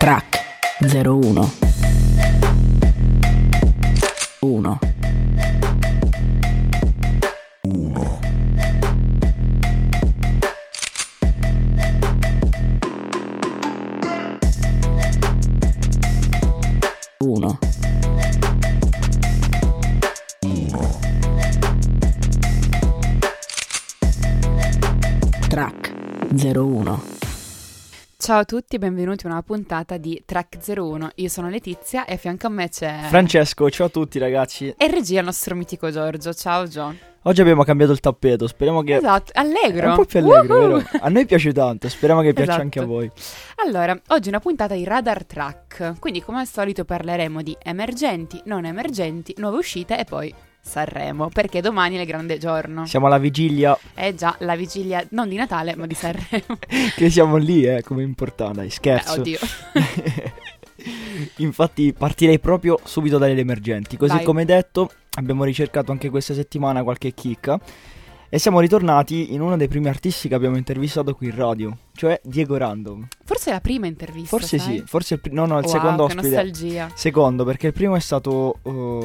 Track 01 1 1 Track 01. Ciao a tutti e benvenuti a una puntata di Track 01. Io sono Letizia e a fianco a me c'è Francesco. Ciao a tutti ragazzi. E in regia il nostro mitico Giorgio. Ciao Gio. Oggi abbiamo cambiato il tappeto, speriamo che... Esatto, allegro. È un po' più allegro, vero? A noi piace tanto, speriamo che piaccia Esatto. anche a voi. Allora, oggi è una puntata di Radar Track, quindi come al solito parleremo di emergenti, non emergenti, nuove uscite e poi Sanremo, perché domani è il grande giorno. Siamo alla vigilia. Già, la vigilia non di Natale ma di Sanremo. Che siamo lì, come importa, dai, scherzo. Oddio. Infatti partirei proprio subito dagli emergenti. Così Vai. come detto, abbiamo ricercato anche questa settimana qualche chicca e siamo ritornati in uno dei primi artisti che abbiamo intervistato qui in radio, cioè Diego Random. Forse è la prima intervista, Forse sai? sì, forse il no, il Wow, secondo che ospite. nostalgia. Secondo, perché il primo è stato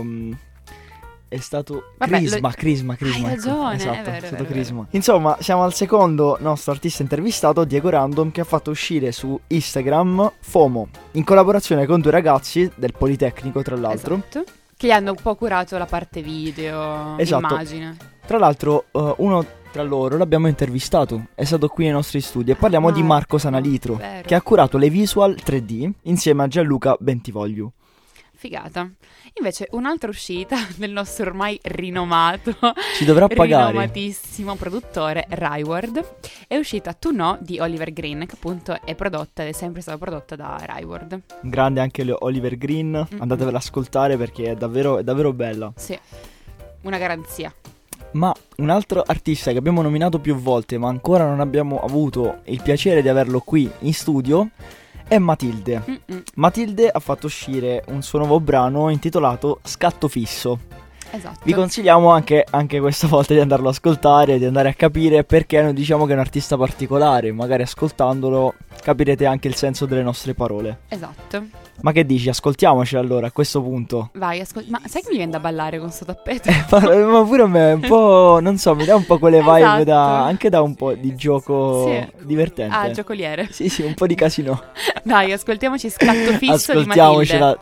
Vabbè, Crisma. Hai ragione, esatto, è vero, è stato vero, Crisma. Insomma, siamo al secondo nostro artista intervistato, Diego Random, che ha fatto uscire su Instagram FOMO, in collaborazione con due ragazzi del Politecnico, tra l'altro. Esatto. Che gli hanno un po' curato la parte video, Esatto. immagine. Tra l'altro, uno tra loro l'abbiamo intervistato, è stato qui nei nostri studi e parliamo di Marco Sanalitro, vero. che ha curato le visual 3D insieme a Gianluca Bentivoglio. Figata. Invece un'altra uscita del nostro ormai rinomato, Ci dovrà pagare. rinomatissimo produttore Ryward è uscita Tu No di Oliver Green, che appunto è prodotta ed è sempre stata prodotta da Ryward. Grande anche Oliver Green, andatevela ad ascoltare perché è davvero bella. Sì, una garanzia. Ma un altro artista che abbiamo nominato più volte ma ancora non abbiamo avuto il piacere di averlo qui in studio è Matilde. Matilde ha fatto uscire un suo nuovo brano intitolato Scatto Fisso. Esatto. Vi consigliamo anche questa volta di andarlo ad ascoltare, di andare a capire perché noi diciamo che è un artista particolare. Magari ascoltandolo capirete anche il senso delle nostre parole. Esatto. Ma che dici? Ascoltiamocela allora a questo punto. Vai, ma sai che mi viene da ballare con sto tappeto? Ma pure a me un po', non so, mi dà un po' quelle vibe Esatto. anche da un po' di gioco Sì. divertente. Ah, giocoliere. Sì, un po' di casino. Dai, ascoltiamoci Scatto Fisso di Matilde. Ascoltiamocela.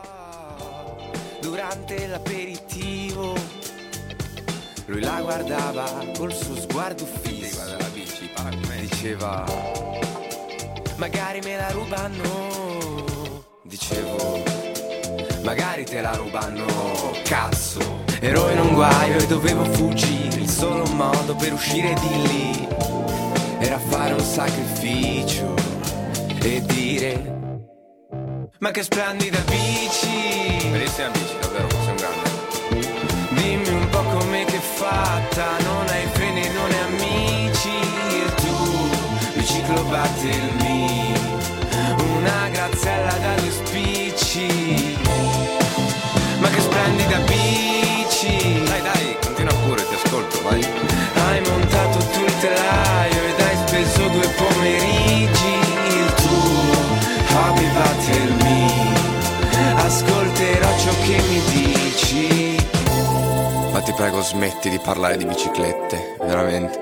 Durante l'aperitivo lui la guardava col suo sguardo fisso. Diceva magari me la rubano. Dicevo magari te la rubano. Cazzo, ero in un guaio e dovevo fuggire. Il solo modo per uscire di lì era fare un sacrificio e dire ma che splendida bici. Bellissima bici, davvero, sei un grande. Dimmi un po' com'è che è fatta. Non hai freni, non hai amici. E tu, biciclo battermi una graziella da due spicci. Ma che splendida bici. Dai, continua pure, ti ascolto, vai. Hai montato tu il telaio ed hai speso 2 pomeriggi. Il tuo hobby battermi. Ascolterò ciò che mi dici. Ma ti prego smetti di parlare di biciclette. Veramente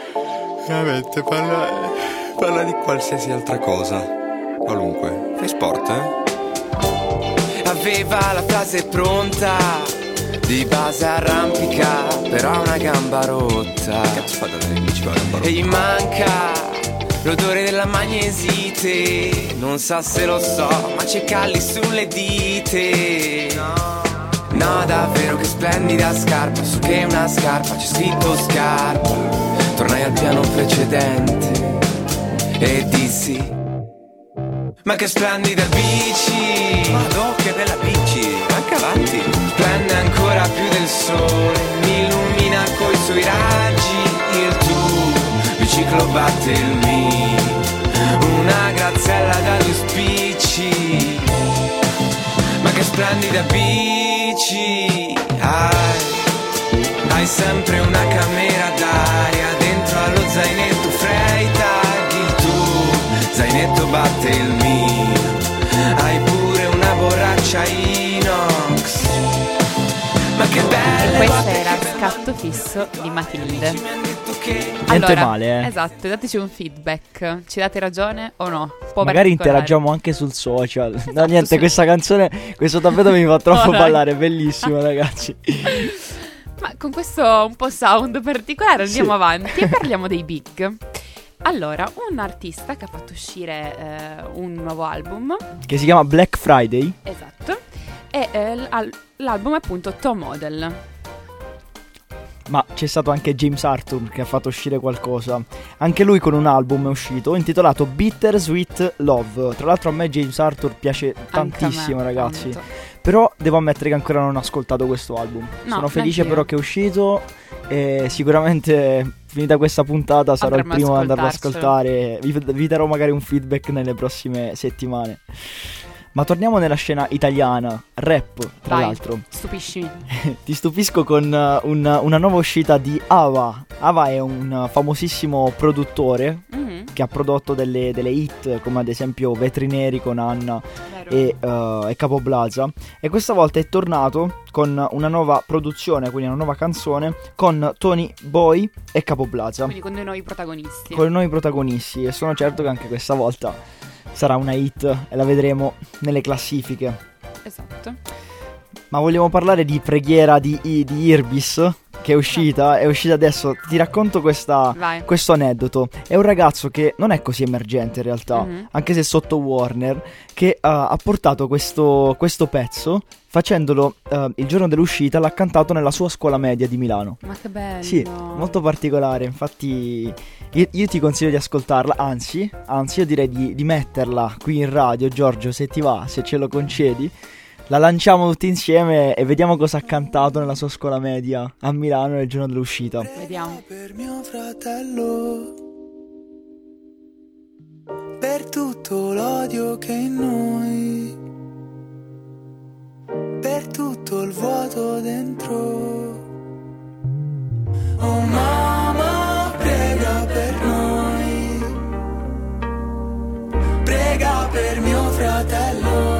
parla di qualsiasi altra cosa. Qualunque. Fai sport, Aveva la frase pronta, di base arrampica, però ha una gamba rotta. Che cazzo fa da dare in bici con la gamba rotta? E gli manca l'odore della magnesite. Non sa se lo so, ma c'è calli sulle dite. No, davvero che splendida scarpa. Su che è una scarpa, c'è scritto scarpa. Tornai al piano precedente e dissi ma che splendida bici. Madò, che bella bici. Anche avanti. Splende ancora più del sole. Mi illumina coi suoi raggi. Il tuo biciclo battermi una graziella da 2 spicci. Ma che splendida bici. Hai sempre una camera d'aria dentro allo zainetto Freytag. Il tuo zainetto batte il mio. hai pure una borraccia inox. Ma che belle. E questo era Scatto fisso di Matilde. Niente male, Esatto, dateci un feedback. Ci date ragione o no? Magari interagiamo anche sul social. Esatto, no, niente, questa canzone, questo tappeto mi fa troppo No, ballare, bellissimo, ragazzi. Ma con questo un po' sound particolare andiamo avanti e parliamo dei big. Allora, un artista che ha fatto uscire un nuovo album, che si chiama Black Friday. esatto, e l'album è appunto Toe Model. Ma c'è stato anche James Arthur che ha fatto uscire qualcosa. Anche lui con un album è uscito intitolato Bittersweet Love. Tra l'altro a me James Arthur piace tantissimo, ragazzi. Tanto. Però devo ammettere che ancora non ho ascoltato questo album. No, Sono felice neanch'io. però che è uscito. E sicuramente finita questa puntata sarò Andremo il primo ad andarlo ad ascoltarcelo. ascoltare. Vi darò magari un feedback nelle prossime settimane. Ma torniamo nella scena italiana, rap, tra Vai, l'altro. stupiscimi. Ti stupisco con una nuova uscita di Ava. Ava è un famosissimo produttore Mhm, che ha prodotto delle hit come ad esempio Vetri Neri con Anna vero. e Capo Plaza. E questa volta è tornato con una nuova produzione, quindi una nuova canzone con Tony Boy e Capo Plaza. Quindi con dei nuovi protagonisti. Con i nuovi protagonisti, e sono certo che anche questa volta sarà una hit e la vedremo nelle classifiche. Esatto. Ma vogliamo parlare di Preghiera di Irbis, che è uscita adesso. Ti racconto Vai. questo aneddoto. È un ragazzo che non è così emergente in realtà, Mhm. anche se sotto Warner, che ha portato questo pezzo, facendolo il giorno dell'uscita, l'ha cantato nella sua scuola media di Milano. Ma che bello. Sì, molto particolare. Infatti io ti consiglio di ascoltarla. Anzi io direi di metterla qui in radio, Giorgio, se ti va, se ce lo concedi. La lanciamo tutti insieme e vediamo cosa ha cantato nella sua scuola media a Milano nel giorno dell'uscita. Vediamo. Per mio fratello, per tutto l'odio che è in noi, per tutto il vuoto dentro. Oh mamma, prega per noi, prega per mio fratello.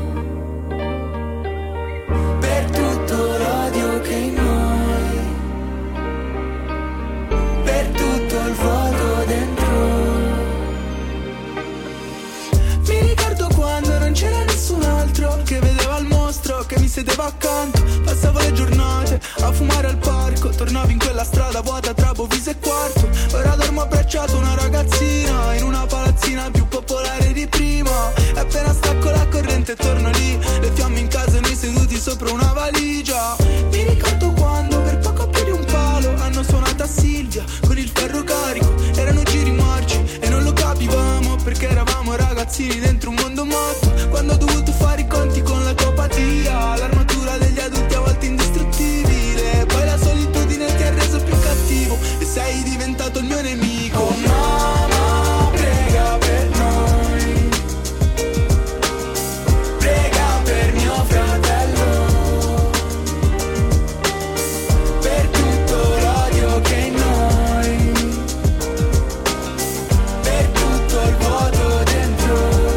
Che vedeva il mostro, che mi sedeva accanto. Passavo le giornate a fumare al parco. Tornavo in quella strada vuota tra Bovise e Quarto. Ora dormo abbracciato una ragazzina in una palazzina più popolare di prima. E appena stacco la corrente torno lì, le fiamme in casa e noi seduti sopra una valigia. Mi ricordo quando per poco più di un palo hanno suonato a Silvia con il ferro carico. Erano giri marci e non lo capivamo, perché eravamo ragazzini dentro un mondo matto. Quando ho dovuto fare i conti con la tua apatia, l'armatura degli adulti a volte indistruttibile. Poi la solitudine ti ha reso più cattivo e sei diventato il mio nemico. Oh mamma, prega per noi, prega per mio fratello, per tutto l'odio che è in noi, per tutto il vuoto dentro.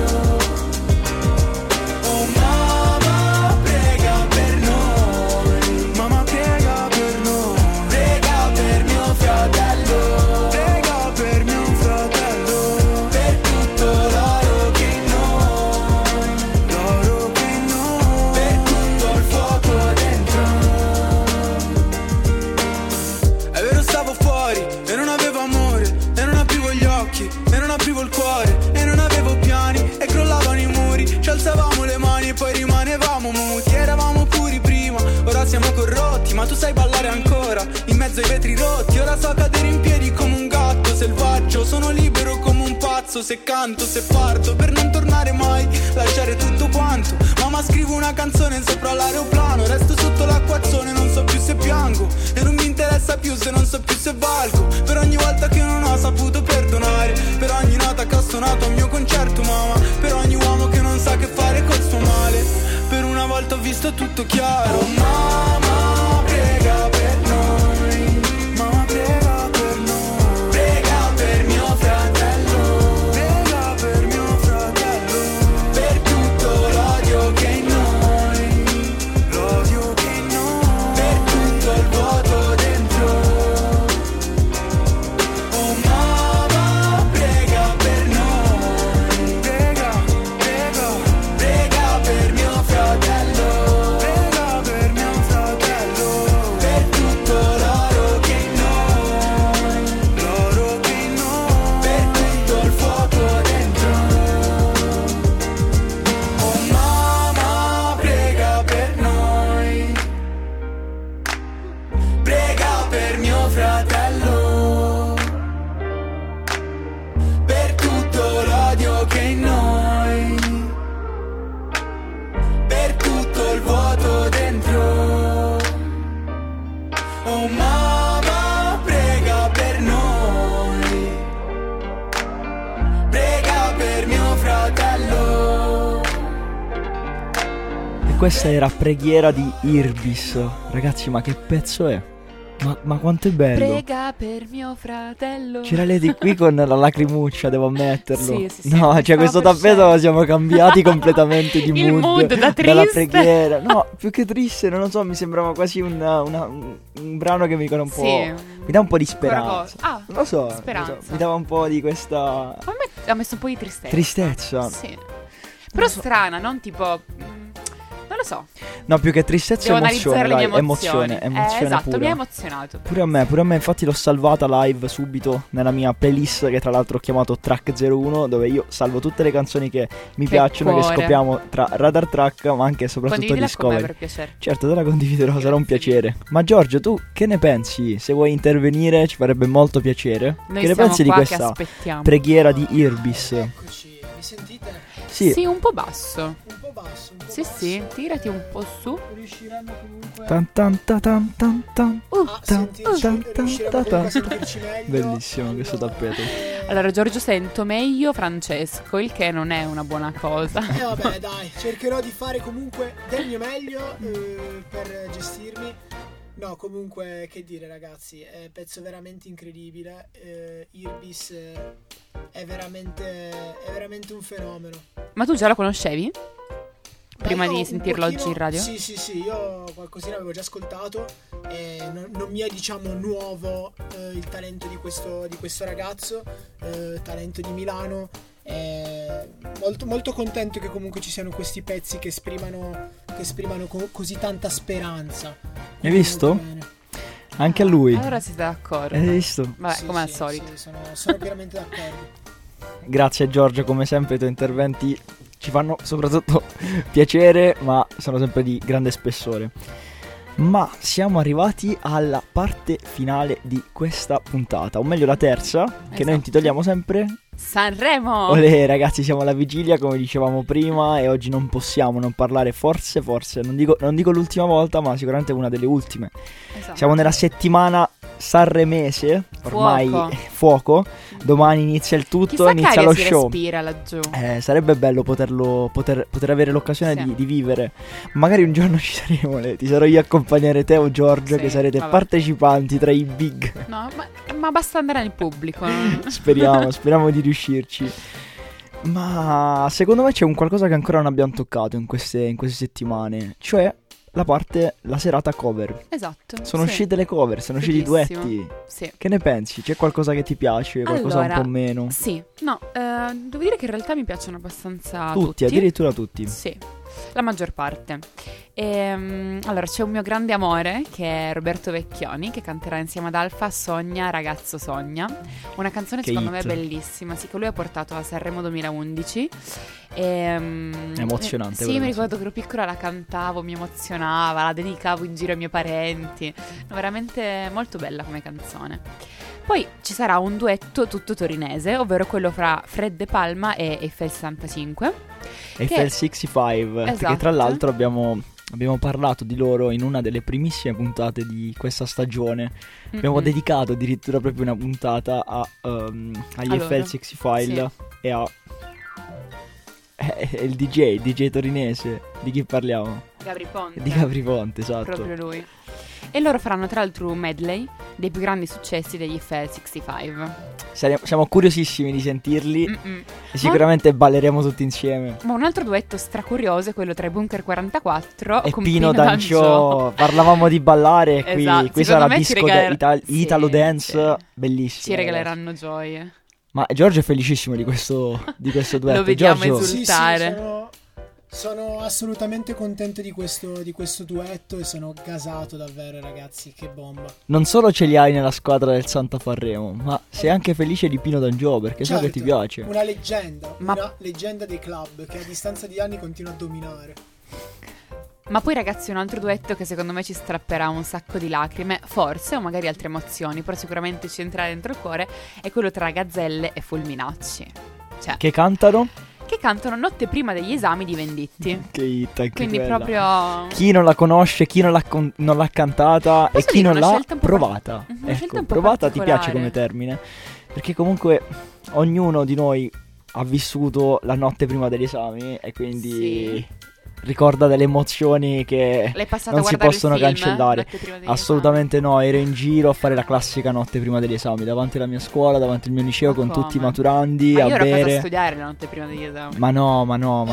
Oh mamma, prega per noi, mamma prega per noi, prega per mio fratello, prega per mio fratello, per tutto l'oro che è in noi, l'oro che è in noi, per tutto il fuoco dentro. È vero, stavo fuori e non avevo amore, e non aprivo gli occhi e non aprivo il cuore, e non avevo piani e crollavano i muri. Ci alzavamo le mani e poi rimanevamo muti. Eravamo puri prima, ora siamo corrotti, ma tu sai ballare ancora in mezzo ai vetri rotti. Ora so cadere in piedi come un gatto selvaggio, sono libero come un pazzo se canto, se parto per non tornare mai, lasciare tutto quanto. Mamma, scrivo una canzone sopra l'aeroplano, resto sotto l'acquazzone, non so più se piango e non mi interessa più se non so più se valgo. Per ogni volta che non ho saputo perdonare, per ogni nota che ho suonato al mio concerto, mamma, per ogni uomo che non sa che fare col suo male. Per una volta ho visto tutto chiaro. Oh mamma, prega per noi, mamma prega per noi, prega per mio fratello, prega per mio fratello, per tutto Questa era Preghiera di Irbis. Ragazzi, ma che pezzo è? Ma quanto è bello. Prega per mio fratello. C'era Lady qui con la lacrimuccia, devo ammetterlo. Sì, no, mi cioè questo stavo per tappeto siamo cambiati completamente di Il mood da dalla triste. preghiera. No, più che triste, non lo so, mi sembrava quasi un brano che mi ricorda un po'. Sì. Mi dà un po' di speranza. Ah, Non lo so, speranza. mi dava un po' di questa a me ha messo un po' di tristezza. tristezza. Sì. Però strana, non tipo... non lo so. No, più che tristezza, Devo emozione, analizzare le dai, mie emozioni. emozione Esatto, pura. mi ha emozionato. Pure a me infatti l'ho salvata live subito nella mia playlist, che tra l'altro ho chiamato Track 01, dove io salvo tutte le canzoni che mi piacciono, cuore. che scopriamo tra Radar Track, ma anche e soprattutto Condividila con me Discovery. per piacere. Certo, te la condividerò, sarà un piacere. Ma Giorgio, tu che ne pensi? Se vuoi intervenire ci farebbe molto piacere. Noi che ne siamo pensi di qua che questa aspettiamo. preghiera di Irbis? Eccoci, mi sentite? Sì. Sì, un po' basso. Un po' basso, un po' Sì, basso. sì, tirati un po' su. Riusciremo comunque Tan tan ta tan tan tan. a tan, sentirci, tan, tan, riusciremo tan, comunque a tan. sentirci meglio. Bellissimo questo tappeto. Allora, Giorgio, sento meglio Francesco, il che non è una buona cosa. Vabbè, dai, cercherò di fare comunque del mio meglio per gestirmi. No, comunque, che dire, ragazzi, è un pezzo veramente incredibile. Irbis è veramente un fenomeno. Ma tu già lo conoscevi? Prima Io di un sentirlo pochino- oggi in radio? Sì, io qualcosina avevo già ascoltato. Non mi è, diciamo, nuovo il talento di questo ragazzo, talento di Milano. Molto, molto contento che comunque ci siano questi pezzi che esprimano così tanta speranza. Hai visto? Molto bene. Anche a lui. Allora siete d'accordo. Hai visto? Vabbè, Sì, come al sì, solito. sì, sono pienamente d'accordo. Grazie Giorgio, come sempre i tuoi interventi ci fanno soprattutto piacere, ma sono sempre di grande spessore. Ma siamo arrivati alla parte finale di questa puntata, o meglio la terza, che Esatto. noi intitoliamo sempre Sanremo! Olè ragazzi, siamo alla vigilia come dicevamo prima, e oggi non possiamo non parlare, forse, non dico l'ultima volta, ma sicuramente una delle ultime. Esatto. Siamo nella settimana sanremese, ormai fuoco. Domani inizia il tutto, Chissà che inizia aria lo si show. respira laggiù. Sarebbe bello poter avere l'occasione Sì. di vivere. Magari un giorno ci saremo, ti sarò io a accompagnare te o Giorgio, Sì, che sarete vabbè. partecipanti tra i big. No, ma basta andare nel pubblico. Speriamo di riuscirci. Ma secondo me c'è un qualcosa che ancora non abbiamo toccato in queste settimane, cioè la serata cover. Esatto. Sono sì. uscite le cover, sono usciti i Fighissimo. duetti. Sì. Che ne pensi? C'è qualcosa che ti piace, qualcosa Allora, un po' meno? Sì, no, devo dire che in realtà mi piacciono abbastanza Tutti, addirittura tutti. Sì, la maggior parte. Allora, c'è un mio grande amore che è Roberto Vecchioni, che canterà insieme ad Alfa Sogna, ragazzo sogna. Una canzone Che secondo hit. me bellissima, sì, che lui ha portato a Sanremo 2011. È emozionante Sì, quella mi ricordo che ero piccola, la cantavo, mi emozionava, la dedicavo in giro ai miei parenti. Veramente molto bella come canzone. Poi ci sarà un duetto tutto torinese, ovvero quello fra Fred De Palma e Eiffel 65. Eiffel 65, perché Esatto. tra l'altro abbiamo parlato di loro in una delle primissime puntate di questa stagione. Abbiamo Mm-mm. dedicato addirittura proprio una puntata agli loro. Eiffel 65 e a il DJ torinese. Di chi parliamo? Gabri Ponte. Di Gabri Ponte, esatto. Proprio lui. E loro faranno tra l'altro un medley dei più grandi successi degli Eiffel 65. Siamo curiosissimi di sentirli Mm-mm. e sicuramente balleremo tutti insieme. Ma un altro duetto stracurioso è quello tra i Bunker 44 E con Pino D'Angiò. Parlavamo di ballare, qui, Esatto, qui secondo sarà me disco ci regaler- sì, Italo Dance, sì. bellissimo. Ci regaleranno gioie. Ma Giorgio è felicissimo di questo duetto. Lo vediamo Giorgio, esultare. Sono assolutamente contento di questo duetto e sono gasato davvero, ragazzi, che bomba. non solo ce li hai nella squadra del Santa Farremo, ma sei anche felice di Pino D'Angiò, perché so che Certo, ti piace. Una leggenda, Ma- una leggenda dei club che a distanza di anni continua a dominare. Ma poi ragazzi un altro duetto che secondo me ci strapperà un sacco di lacrime, forse o magari altre emozioni, però sicuramente ci entrerà dentro il cuore, è quello tra Gazzelle e Fulminacci. Cioè, Che cantano? che cantano notte prima degli esami di Venditti. Che hit, anche Quindi quella. proprio... Chi non la conosce, chi non l'ha cantata e Posso chi dire, non una l'ha scelta un po' provata. una scelta un po' Provata ti piace particolare. come termine, perché comunque ognuno di noi ha vissuto la notte prima degli esami e quindi Sì. ricorda delle emozioni che L'hai passato non a si guardare possono il film, cancellare. notte prima degli Assolutamente no, ero in giro a fare la classica notte prima degli esami, davanti alla mia scuola, davanti al mio liceo, Ma con come? tutti i maturandi esami. Ma a io ero a casa a bere. studiare la notte prima degli esami. Ma no,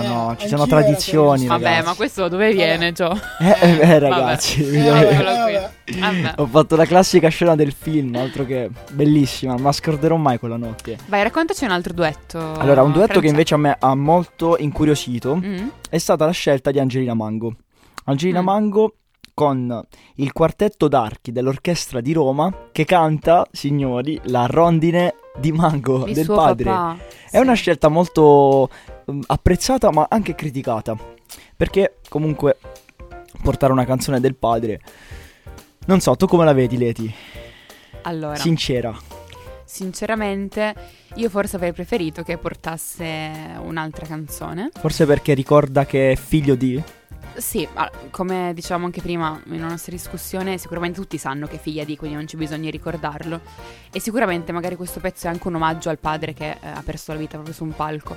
ci sono anch'io tradizioni, ero a Vabbè, ragazzi. ma questo da dove viene, Gio? Ragazzi, Vabbè. Eccolo qui. vabbè. Vabbè. ho fatto la classica scena del film, altro che bellissima, non la scorderò mai quella notte. Vai, raccontaci un altro duetto. Allora, un duetto che Francesco. invece a me ha molto incuriosito Mm? è stata la scelta di Angelina Mango. Angelina Mm. Mango con il quartetto d'archi dell'Orchestra di Roma che canta, signori, la rondine di Mango Il del suo padre. papà. È una scelta molto apprezzata ma anche criticata, perché comunque portare una canzone del padre, non so, tu come la vedi, Leti? Allora, Sincera. sinceramente, io forse avrei preferito che portasse un'altra canzone. Forse perché ricorda che è figlio di... Sì, come dicevamo anche prima in una nostra discussione, sicuramente tutti sanno che è figlia di, quindi non c'è bisogno di ricordarlo. E sicuramente magari questo pezzo è anche un omaggio al padre che ha perso la vita proprio su un palco.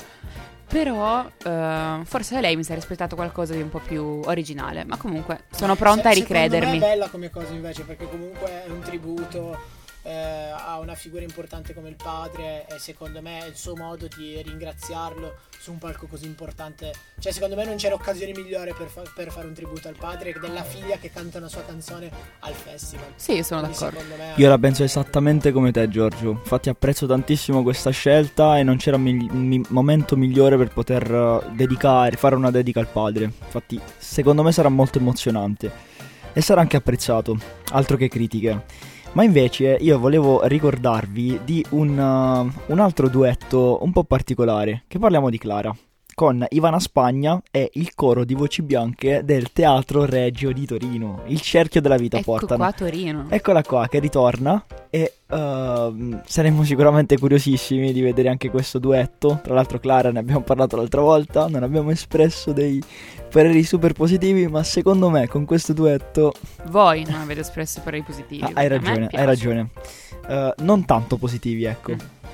Però forse da lei mi sarei aspettato qualcosa di un po' più originale. Ma comunque sono pronta a ricredermi. Secondo me è bella come cosa invece, perché comunque è un tributo a una figura importante come il padre, e secondo me è il suo modo di ringraziarlo su un palco così importante. Cioè, secondo me non c'era occasione migliore per fare un tributo al padre che della figlia che canta una sua canzone al festival. Sì, io sono Quindi d'accordo. secondo me Io la penso esattamente come te, Giorgio. Infatti apprezzo tantissimo questa scelta e non c'era momento migliore per poter fare una dedica al padre. Infatti secondo me sarà molto emozionante e sarà anche apprezzato, altro che critiche. Ma invece io volevo ricordarvi di un altro duetto un po' particolare, che parliamo di Clara, con Ivana Spagna e il coro di voci bianche del Teatro Regio di Torino. Il cerchio della vita Ecco portano. qua a Torino. Eccola qua che ritorna e saremo sicuramente curiosissimi di vedere anche questo duetto. Tra l'altro Clara, ne abbiamo parlato l'altra volta, non abbiamo espresso dei pareri super positivi, ma secondo me con questo duetto Voi non avete espresso pareri positivi. hai A me ragione, piace. hai ragione. Non tanto positivi, ecco.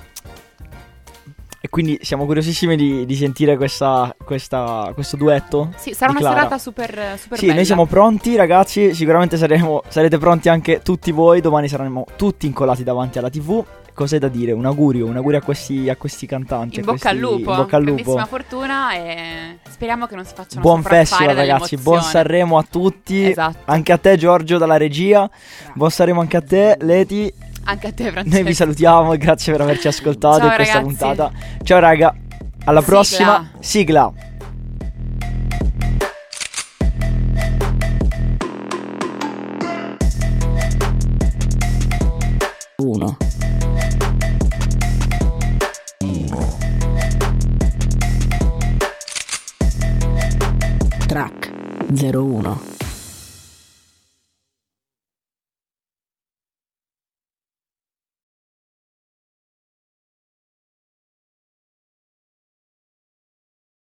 E quindi siamo curiosissimi di sentire questo duetto. Sì, sarà di una Clara. serata super Sì, bella. noi siamo pronti, ragazzi. Sicuramente sarete pronti anche tutti voi. Domani saremo tutti incollati davanti alla TV. Cos'è da dire? Un augurio a questi cantanti. In bocca al lupo. In bocca al lupo. Grandissima fortuna e speriamo che non si facciano Buon sopraffare festival, ragazzi. dall'emozione. Buon Sanremo a tutti. Esatto. Anche a te, Giorgio, dalla regia. Buon Sanremo anche a te, Leti. Anche a te, Francesco. Noi vi salutiamo e grazie per averci ascoltato Ciao, in questa ragazzi. puntata. Ciao, raga. Alla Sigla. prossima. Sigla. Uno. Track 01.